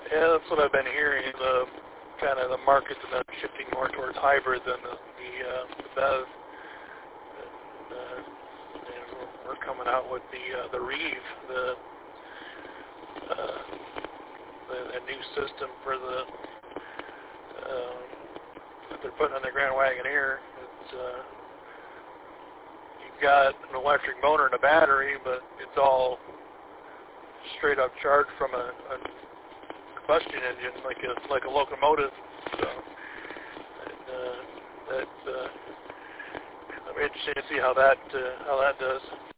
Yeah, that's what I've been hearing. The kind of the market's been shifting more towards hybrid than the BEV. And, we're coming out with the Reeve, the new system for the that they're putting on the Grand Wagoneer. It's you've got an electric motor and a battery, but it's all straight up charged from a combustion engine, like a locomotive. So, and that's I'm interested to see how that does.